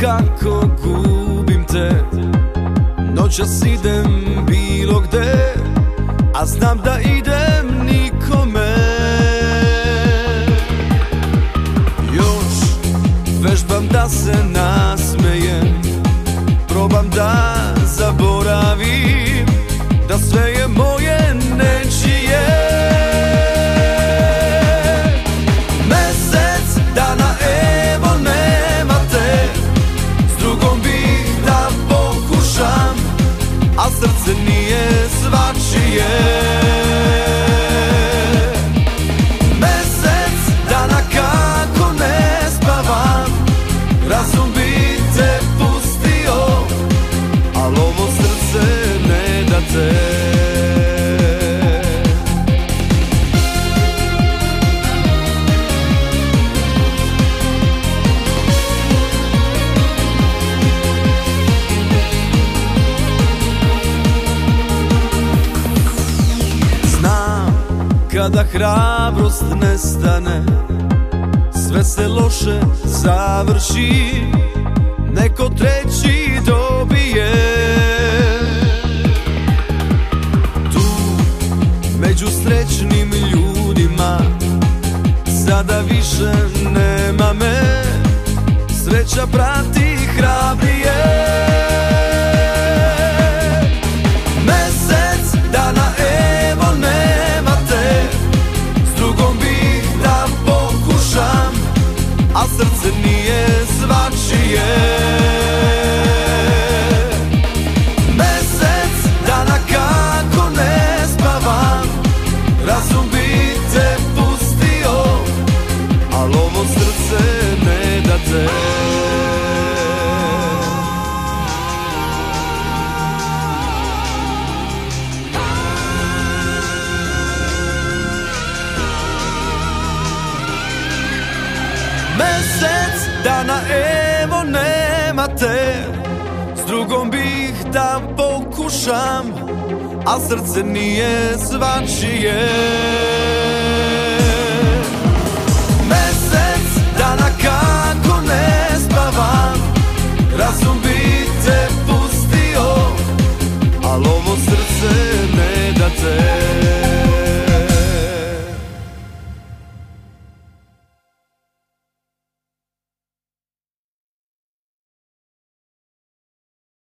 kako gubim te. Noćas idem bilo gde, a znam da idem nikome. Još vežbam da se nasmejem, probam da zaboravim da sve je moje nečije. Mesec dana evo nema te, s drugom bih da pokušam, a srce nije svačije. Mesec dana kako ne spavam, razum bi te pustio, al ovo srce ne da te. Kada hrabrost nestane, sve se loše završi, neko treći dobije. Tu, među srećnim ljudima, sada više nema me, sreća prati hrabrije. Mesec dana evo nema te, s drugom bih da pokušam, a srce nije svačije. Mesec dana kako ne spavam, razum bi te pustio, al ovo srce ne da te. Mesec dana evo nema te, s drugom bih da pokušam, a srce nije svačije.